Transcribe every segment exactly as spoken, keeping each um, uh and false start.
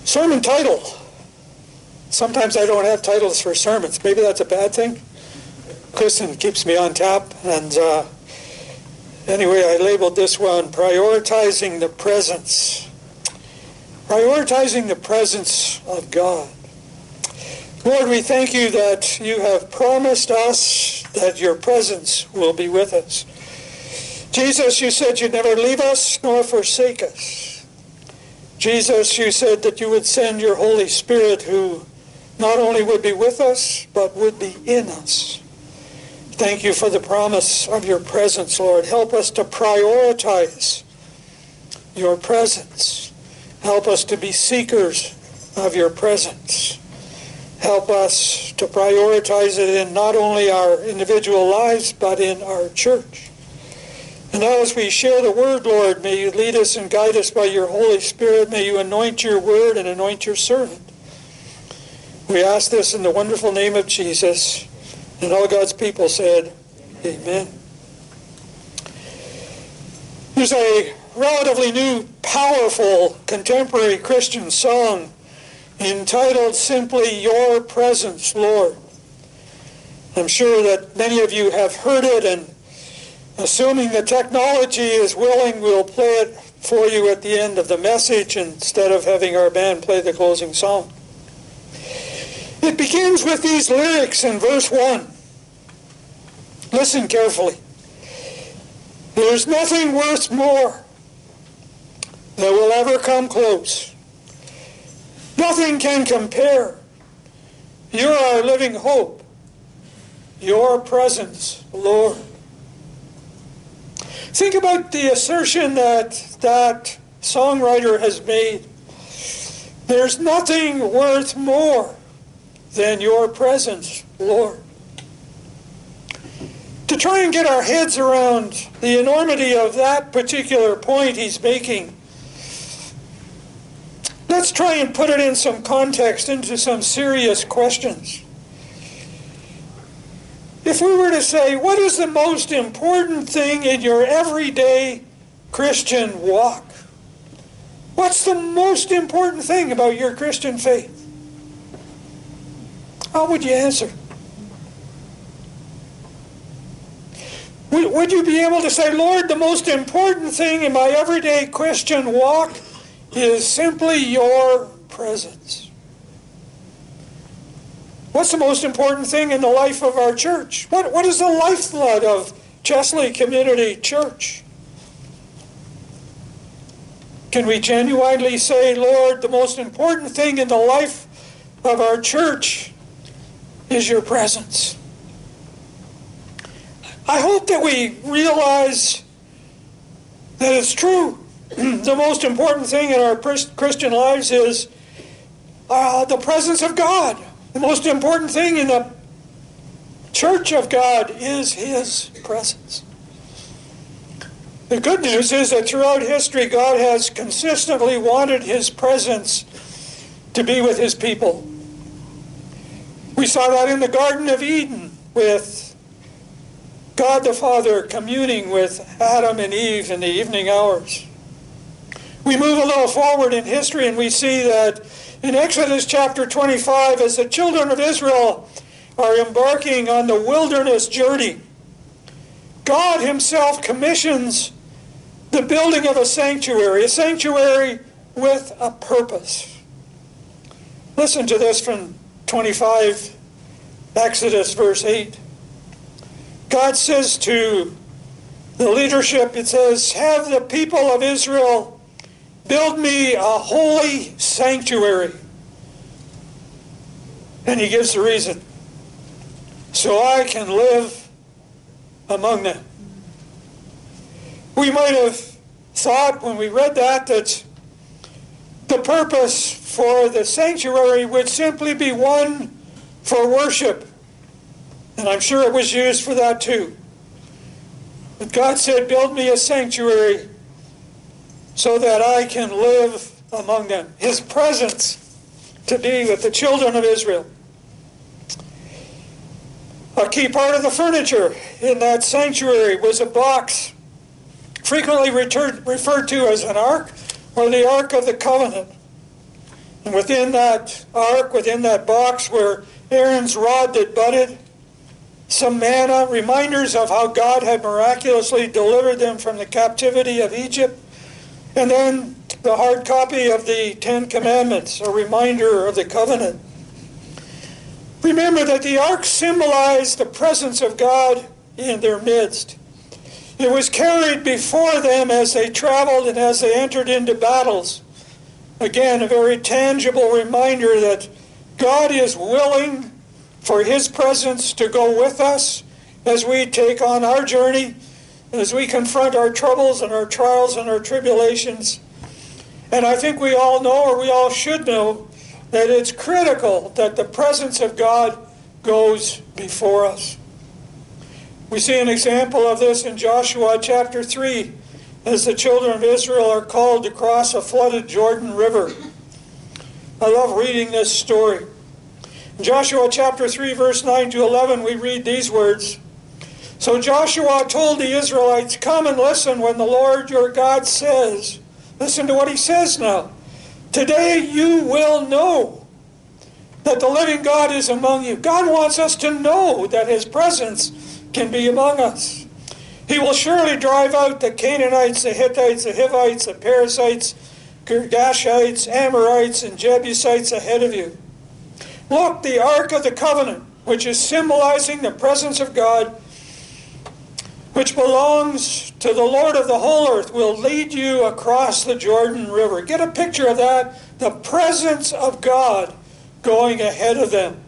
Sermon title. Sometimes I don't have titles for sermons. Maybe that's a bad thing. Kristen keeps me on tap. And uh, anyway, I labeled this one, Prioritizing the Presence. Prioritizing the presence of God. Lord, we thank you that you have promised us that your presence will be with us. Jesus, you said you'd never leave us nor forsake us. Jesus, you said that you would send your Holy Spirit who not only would be with us, but would be in us. Thank you for the promise of your presence, Lord. Help us to prioritize your presence. Help us to be seekers of your presence. Help us to prioritize it in not only our individual lives, but in our church. And now as we share the word, Lord, may you lead us and guide us by your Holy Spirit. May you anoint your word and anoint your servant. We ask this in the wonderful name of Jesus. And all God's people said, amen. There's a relatively new, powerful, contemporary Christian song entitled simply, Your Presence, Lord. I'm sure that many of you have heard it, and assuming the technology is willing, we'll play it for you at the end of the message instead of having our band play the closing song. It begins with these lyrics in verse one. Listen carefully. There's nothing worth more that will ever come close. Nothing can compare. You're our living hope. Your presence, Lord. Think about the assertion that that songwriter has made. There's nothing worth more than your presence, Lord. To try and get our heads around the enormity of that particular point he's making, let's try and put it in some context, into some serious questions. If we were to say, what is the most important thing in your everyday Christian walk? What's the most important thing about your Christian faith? How would you answer? Would, would you be able to say, Lord, the most important thing in my everyday Christian walk is simply your presence? What's the most important thing in the life of our church? What, what is the lifeblood of Chesley Community Church? Can we genuinely say, Lord, the most important thing in the life of our church is your presence? I hope that we realize that it's true. The most important thing in our Christian lives is uh, the presence of God. The most important thing in the church of God is his presence. The good news is that throughout history, God has consistently wanted his presence to be with his people. We saw that in the Garden of Eden with God the Father communing with Adam and Eve in the evening hours. We move a little forward in history and we see that in Exodus chapter twenty-five, as the children of Israel are embarking on the wilderness journey, God himself commissions the building of a sanctuary, a sanctuary with a purpose. Listen to this from twenty-five, Exodus verse eight. God says to the leadership, it says, have the people of Israel build me a holy sanctuary. And he gives the reason. So I can live among them. We might have thought when we read that that the purpose for the sanctuary would simply be one for worship. And I'm sure it was used for that too. But God said, build me a sanctuary so that I can live among them. His presence to be with the children of Israel. A key part of the furniture in that sanctuary was a box frequently referred to as an ark or the Ark of the Covenant. And within that ark, within that box were Aaron's rod that budded, some manna, reminders of how God had miraculously delivered them from the captivity of Egypt, and then the hard copy of the Ten Commandments, a reminder of the covenant. Remember that the ark symbolized the presence of God in their midst. It was carried before them as they traveled and as they entered into battles. Again, a very tangible reminder that God is willing for His presence to go with us as we take on our journey, as we confront our troubles and our trials and our tribulations. And I think we all know, or we all should know, that it's critical that the presence of God goes before us. We see an example of this in Joshua chapter three, as the children of Israel are called to cross a flooded Jordan River. I love reading this story. In Joshua chapter three, verse nine to eleven, we read these words. So Joshua told the Israelites, "Come and listen when the Lord your God says," listen to what He says now, "Today you will know that the living God is among you." God wants us to know that His presence can be among us. "He will surely drive out the Canaanites, the Hittites, the Hivites, the Perizzites, Girgashites, Amorites, and Jebusites ahead of you. Look, the Ark of the Covenant, which is symbolizing the presence of God, which belongs to the Lord of the whole earth, will lead you across the Jordan River." Get a picture of that, the presence of God going ahead of them.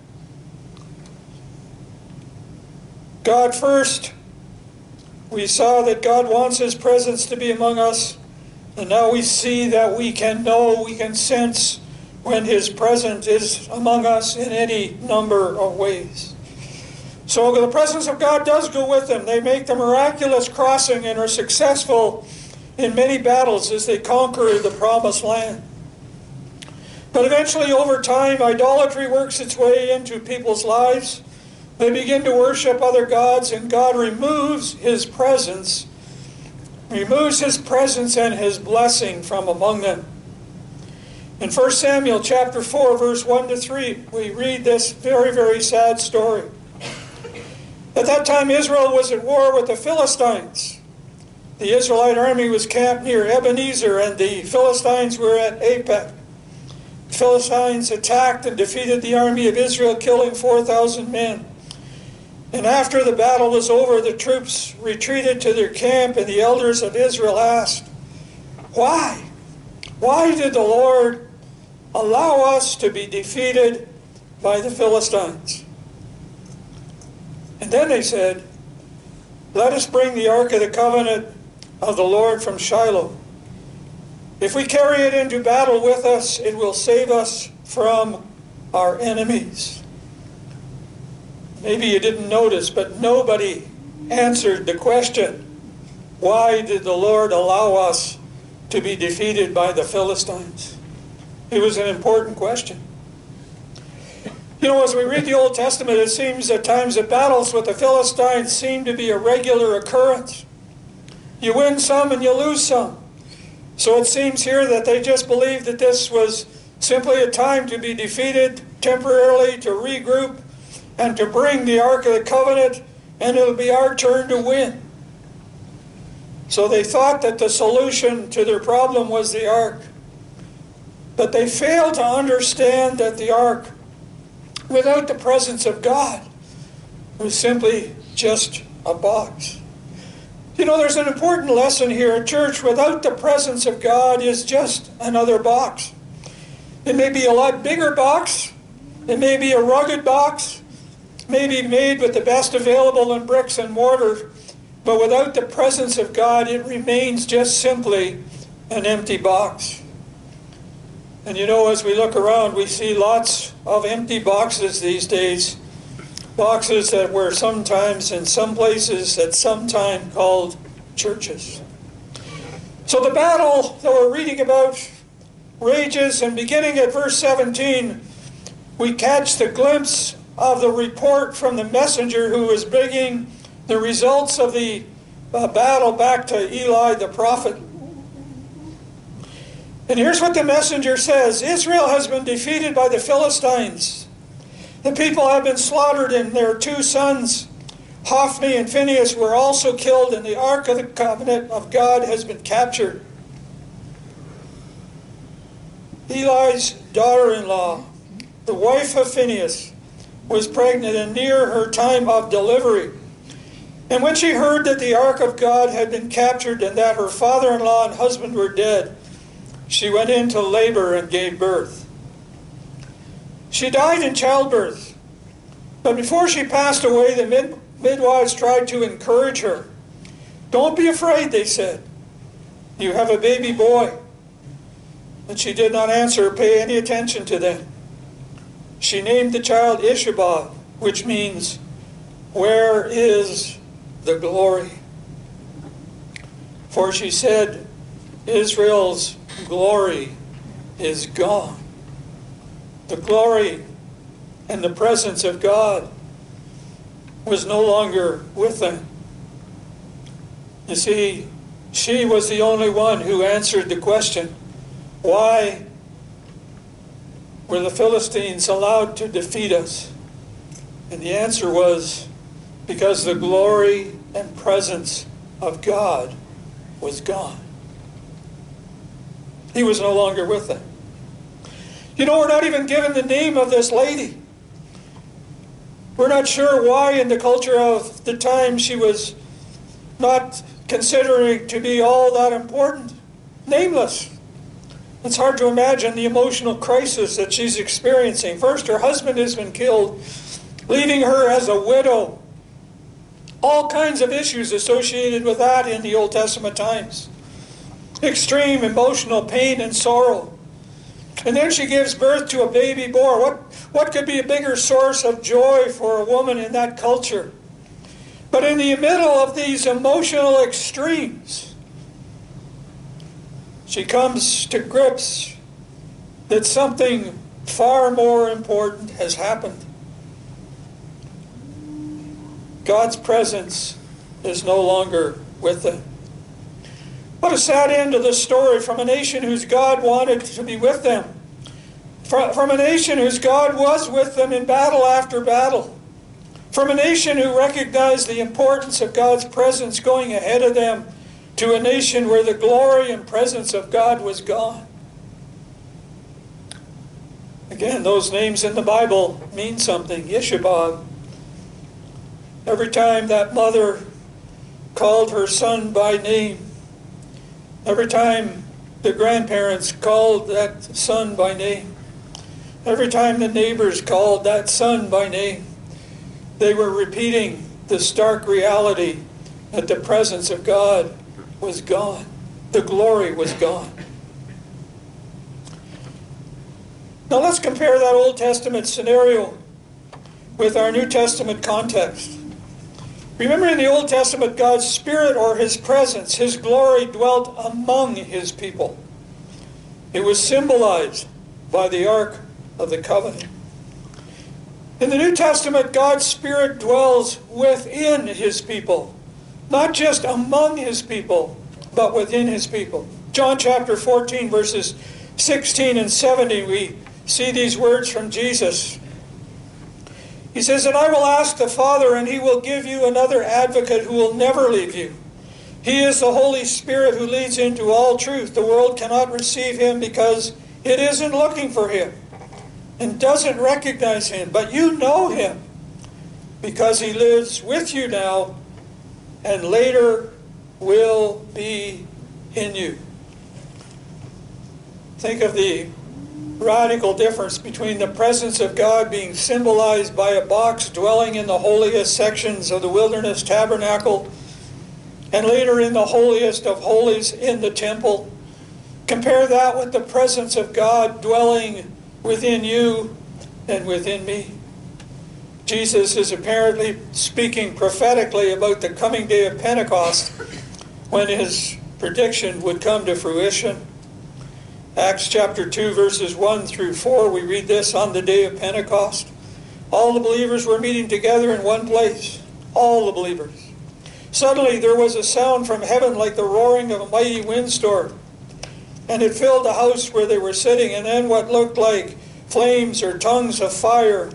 God first. We saw that God wants His presence to be among us, and now we see that we can know, we can sense when His presence is among us in any number of ways. So the presence of God does go with them. They make the miraculous crossing and are successful in many battles as they conquer the promised land. But eventually, over time, idolatry works its way into people's lives. They begin to worship other gods, and God removes His presence, removes His presence and His blessing from among them. In First Samuel chapter four, verse one to three, we read this very, very sad story. At that time, Israel was at war with the Philistines. The Israelite army was camped near Ebenezer, and the Philistines were at Aphek. The Philistines attacked and defeated the army of Israel, killing four thousand men. And after the battle was over, the troops retreated to their camp, and the elders of Israel asked, "Why? Why did the Lord allow us to be defeated by the Philistines?" And then they said, "Let us bring the Ark of the Covenant of the Lord from Shiloh. If we carry it into battle with us, it will save us from our enemies." Maybe you didn't notice, but nobody answered the question, why did the Lord allow us to be defeated by the Philistines? It was an important question. You know, as we read the Old Testament, it seems at times that battles with the Philistines seem to be a regular occurrence. You win some and you lose some. So it seems here that they just believed that this was simply a time to be defeated temporarily, to regroup, and to bring the Ark of the Covenant, and it'll be our turn to win. So they thought that the solution to their problem was the Ark. But they failed to understand that the Ark, without the presence of God, was simply just a box. You know, there's an important lesson here. A church without the presence of God is just another box. It may be a lot bigger box. It may be a rugged box. May be made with the best available in bricks and mortar, but without the presence of God, it remains just simply an empty box. And you know, as we look around, we see lots of empty boxes these days. Boxes that were sometimes, in some places, at some time called churches. So the battle that we're reading about rages, and beginning at verse seventeen, we catch the glimpse of the report from the messenger who was bringing the results of the uh, battle back to Eli the prophet. And here's what the messenger says. Israel has been defeated by the Philistines. The people have been slaughtered, and their two sons, Hophni and Phinehas, were also killed, and the Ark of the Covenant of God has been captured. Eli's daughter-in-law, the wife of Phinehas, was pregnant and near her time of delivery. And when she heard that the Ark of God had been captured and that her father-in-law and husband were dead, she went into labor and gave birth. She died in childbirth. But before she passed away, the mid- midwives tried to encourage her. "Don't be afraid," they said. "You have a baby boy." And she did not answer or pay any attention to them. She named the child Ishabod, which means, "Where is the glory?" For she said, Israel's glory is gone. The glory and the presence of God was no longer with them. You see, she was the only one who answered the question, why were the Philistines allowed to defeat us? And the answer was, because the glory and presence of God was gone. He was no longer with them. You know, we're not even given the name of this lady. We're not sure why in the culture of the time she was not considering to be all that important. Nameless. It's hard to imagine the emotional crisis that she's experiencing. First, her husband has been killed, leaving her as a widow. All kinds of issues associated with that in the Old Testament times. Extreme emotional pain and sorrow. And then she gives birth to a baby boy. What, what could be a bigger source of joy for a woman in that culture? But in the middle of these emotional extremes, she comes to grips that something far more important has happened. God's presence is no longer with them. What a sad end to the story from a nation whose God wanted to be with them. From a nation whose God was with them in battle after battle. From a nation who recognized the importance of God's presence going ahead of them, to a nation where the glory and presence of God was gone. Again, those names in the Bible mean something. Ishabod. Every time that mother called her son by name, every time the grandparents called that son by name, every time the neighbors called that son by name, they were repeating the stark reality that the presence of God was gone. The glory was gone. Now let's compare that Old Testament scenario with our New Testament context. Remember, in the Old Testament, God's Spirit, or His presence, His glory, dwelt among His people. It was symbolized by the Ark of the Covenant. In the New Testament, God's Spirit dwells within His people. Not just among His people, but within His people. John chapter fourteen, verses sixteen and seventeen, we see these words from Jesus. He says, "And I will ask the Father, and He will give you another advocate who will never leave you. He is the Holy Spirit who leads into all truth. The world cannot receive Him because it isn't looking for Him and doesn't recognize Him. But you know Him because He lives with you now and later will be in you." Think of the radical difference between the presence of God being symbolized by a box dwelling in the holiest sections of the wilderness tabernacle and later in the holiest of holies in the temple. Compare that with the presence of God dwelling within you and within me. Jesus is apparently speaking prophetically about the coming day of Pentecost, when His prediction would come to fruition. Acts chapter two, verses one through four, we read this: "On the day of Pentecost, all the believers were meeting together in one place." All the believers. "Suddenly there was a sound from heaven like the roaring of a mighty windstorm, and it filled the house where they were sitting. And then what looked like flames or tongues of fire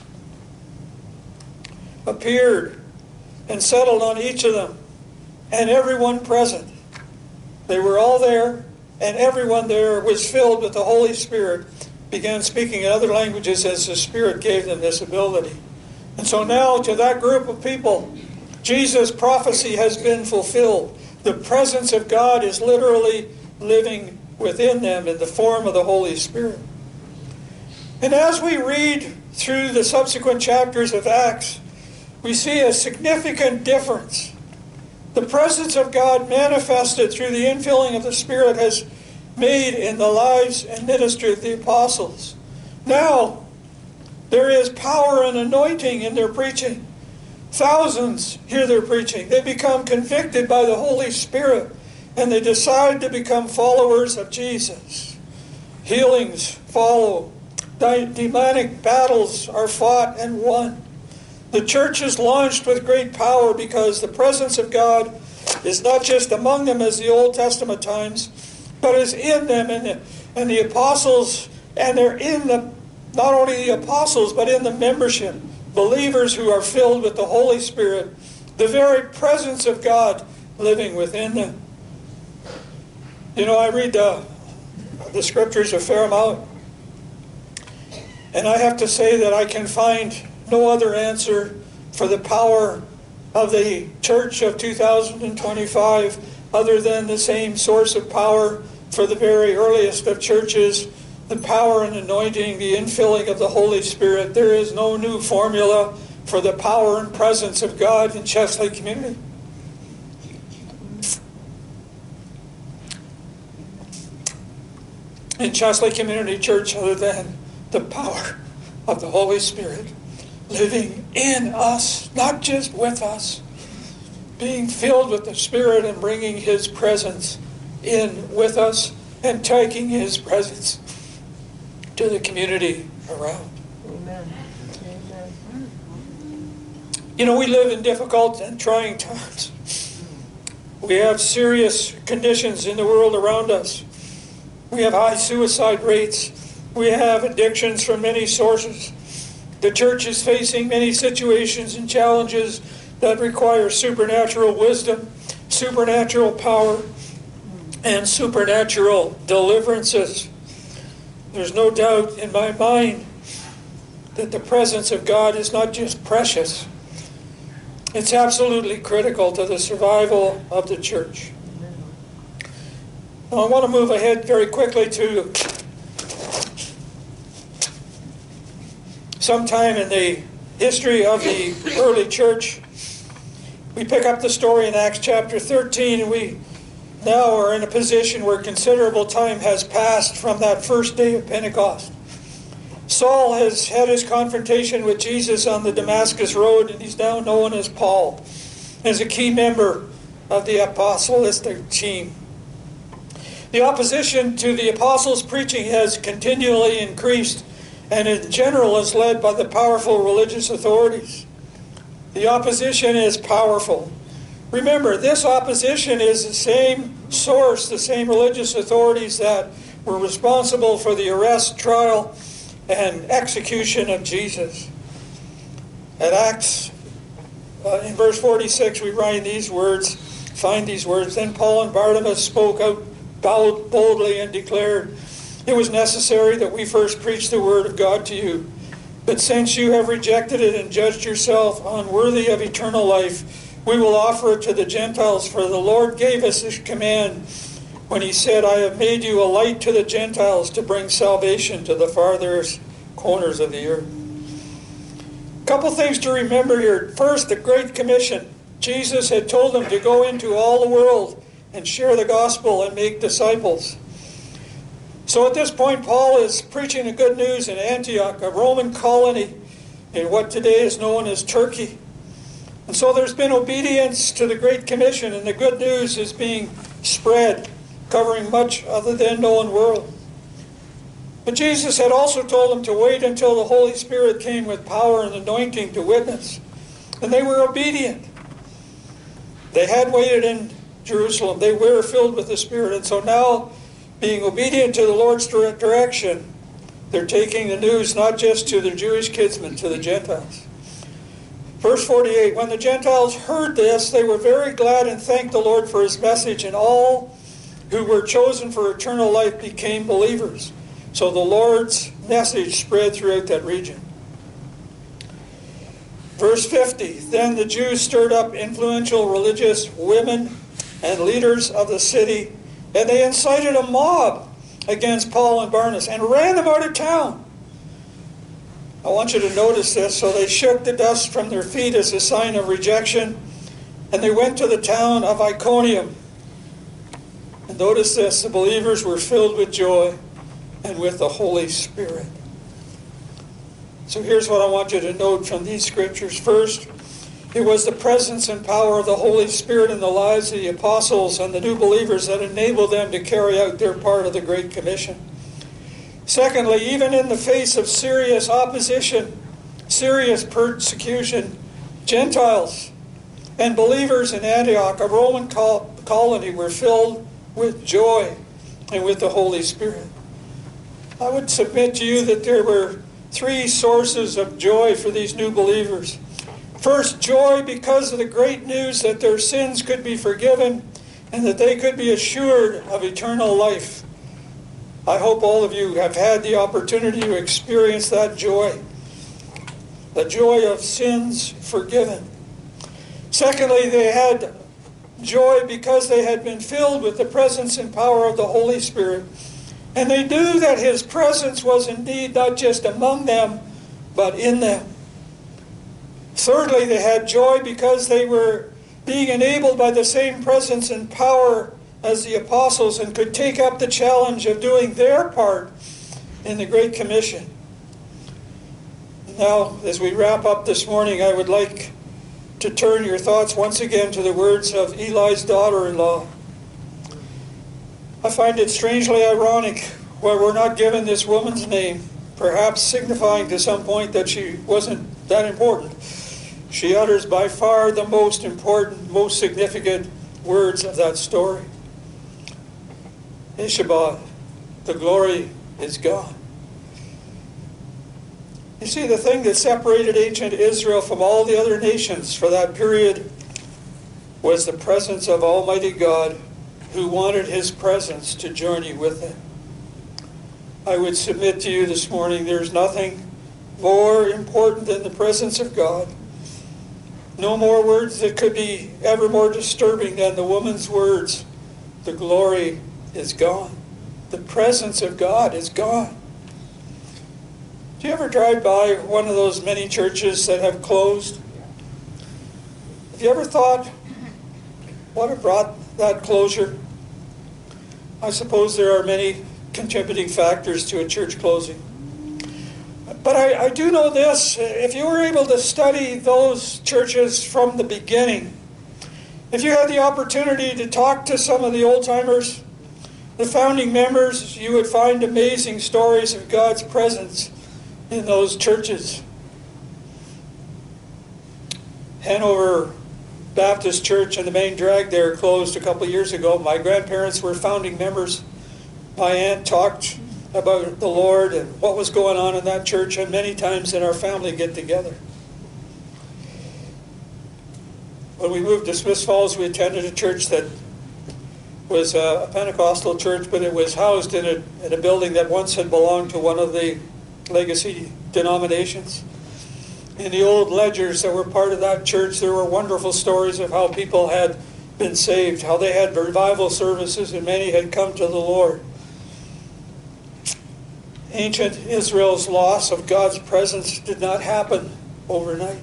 appeared and settled on each of them and everyone present. They were all there, and everyone there was filled with the Holy Spirit, began speaking in other languages as the Spirit gave them this ability. And so now to that group of people, Jesus' prophecy has been fulfilled. The presence of God is literally living within them in the form of the Holy Spirit. And as we read through the subsequent chapters of Acts, we see a significant difference. The presence of God manifested through the infilling of the Spirit has made in the lives and ministry of the apostles. Now, there is power and anointing in their preaching. Thousands hear their preaching. They become convicted by the Holy Spirit, and they decide to become followers of Jesus. Healings follow. Demonic battles are fought and won. The church is launched with great power because the presence of God is not just among them as the Old Testament times, but is in them. And the, and the apostles, and they're in the, not only the apostles, but in the membership. Believers who are filled with the Holy Spirit, the very presence of God living within them. You know, I read the, the scriptures a fair amount, and I have to say that I can find no other answer for the power of the church of two thousand twenty-five other than the same source of power for the very earliest of churches, the power and anointing, the infilling of the Holy Spirit. There is no new formula for the power and presence of God in Chesley Community. In Chesley Community Church, other than the power of the Holy Spirit living in us, not just with us, being filled with the Spirit and bringing His presence in with us and taking His presence to the community around. Amen. Amen. You know, we live in difficult and trying times. We have serious conditions in the world around us. We have high suicide rates. We have addictions from many sources. The church is facing many situations and challenges that require supernatural wisdom, supernatural power, and supernatural deliverances. There's no doubt in my mind that the presence of God is not just precious, it's absolutely critical to the survival of the church. Now, I want to move ahead very quickly to sometime in the history of the early church. We pick up the story in Acts chapter thirteen, and we now are in a position where considerable time has passed from that first day of Pentecost. Saul has had his confrontation with Jesus on the Damascus Road, and he's now known as Paul, as a key member of the apostolic team. The opposition to the apostles' preaching has continually increased, and in general is led by the powerful religious authorities. The opposition is powerful. Remember, this opposition is the same source, the same religious authorities that were responsible for the arrest, trial, and execution of Jesus. At Acts, uh, in verse forty-six, we find these words, find these words, Then Paul and Barnabas spoke out boldly and declared, It was necessary that we first preach the word of God to you. But since you have rejected it and judged yourself unworthy of eternal life, we will offer it to the Gentiles, for the Lord gave us this command when He said, I have made you a light to the Gentiles to bring salvation to the farthest corners of the earth. A couple things to remember here. First, the Great Commission. Jesus had told them to go into all the world and share the gospel and make disciples. So at this point, Paul is preaching the good news in Antioch, a Roman colony in what today is known as Turkey. And so there's been obedience to the Great Commission, and the good news is being spread, covering much of the then known world. But Jesus had also told them to wait until the Holy Spirit came with power and anointing to witness. And they were obedient. They had waited in Jerusalem. They were filled with the Spirit. And so now being obedient to the Lord's direction, they're taking the news not just to their Jewish kinsmen, to the Gentiles. Verse forty-eight, when the Gentiles heard this, they were very glad and thanked the Lord for his message, and all who were chosen for eternal life became believers. So the Lord's message spread throughout that region. Verse fifty, then the Jews stirred up influential religious women and leaders of the city, and they incited a mob against Paul and Barnabas and ran them out of town. I want you to notice this. So they shook the dust from their feet as a sign of rejection, and they went to the town of Iconium. And notice this, the believers were filled with joy and with the Holy Spirit. So here's what I want you to note from these scriptures. First, it was the presence and power of the Holy Spirit in the lives of the apostles and the new believers that enabled them to carry out their part of the Great Commission. Secondly, even in the face of serious opposition, serious persecution, Gentiles and believers in Antioch, a Roman colony, were filled with joy and with the Holy Spirit. I would submit to you that there were three sources of joy for these new believers. First, joy because of the great news that their sins could be forgiven and that they could be assured of eternal life. I hope all of you have had the opportunity to experience that joy, the joy of sins forgiven. Secondly, they had joy because they had been filled with the presence and power of the Holy Spirit, and they knew that his presence was indeed not just among them, but in them. Thirdly, they had joy because they were being enabled by the same presence and power as the apostles and could take up the challenge of doing their part in the Great Commission. Now, as we wrap up this morning, I would like to turn your thoughts once again to the words of Eli's daughter-in-law. I find it strangely ironic why we're not given this woman's name, perhaps signifying to some point that she wasn't that important. She utters by far the most important, most significant words of that story. Ichabod, the glory is gone. You see, the thing that separated ancient Israel from all the other nations for that period was the presence of Almighty God, who wanted his presence to journey with him. I would submit to you this morning, there's nothing more important than the presence of God. No more words that could be ever more disturbing than the woman's words. The glory is gone. The presence of God is gone. Do you ever drive by one of those many churches that have closed? Have you ever thought, what have brought that closure? I suppose there are many contributing factors to a church closing. But I, I do know this, if you were able to study those churches from the beginning, if you had the opportunity to talk to some of the old-timers, the founding members, you would find amazing stories of God's presence in those churches. Hanover Baptist Church and the main drag there closed a couple of years ago. My grandparents were founding members. My aunt talked about the Lord and what was going on in that church, and many times in our family get-together. When we moved to Smiths Falls, we attended a church that was a Pentecostal church, but it was housed in a, in a building that once had belonged to one of the legacy denominations. In the old ledgers that were part of that church, there were wonderful stories of how people had been saved, how they had revival services, and many had come to the Lord. Ancient Israel's loss of God's presence did not happen overnight.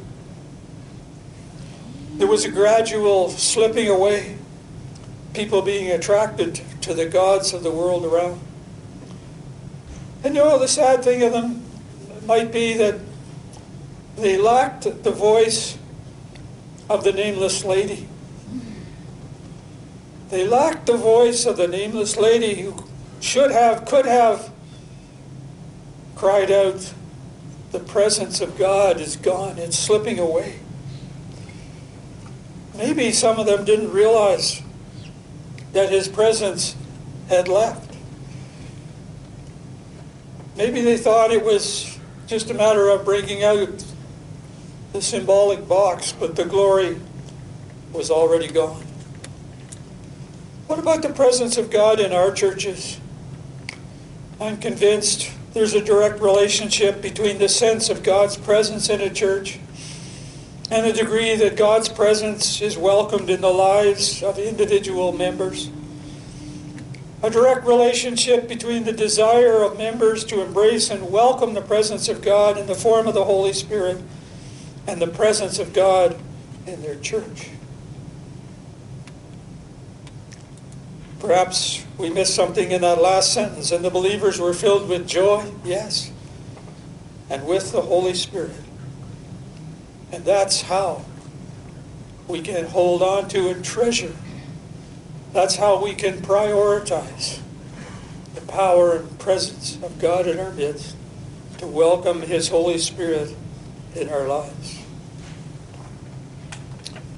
There was a gradual slipping away, people being attracted to the gods of the world around. And you know, the sad thing of them might be that they lacked the voice of the nameless lady. They lacked the voice of the nameless lady who should have, could have cried out, the presence of God is gone, it's slipping away. Maybe some of them didn't realize that his presence had left. Maybe they thought it was just a matter of breaking out the symbolic box, but the glory was already gone. What about the presence of God in our churches? I'm convinced there's a direct relationship between the sense of God's presence in a church and the degree that God's presence is welcomed in the lives of individual members. A direct relationship between the desire of members to embrace and welcome the presence of God in the form of the Holy Spirit and the presence of God in their church. Perhaps we missed something in that last sentence. And the believers were filled with joy, yes, and with the Holy Spirit. And that's how we can hold on to and treasure. That's how we can prioritize the power and presence of God in our midst, to welcome His Holy Spirit in our lives.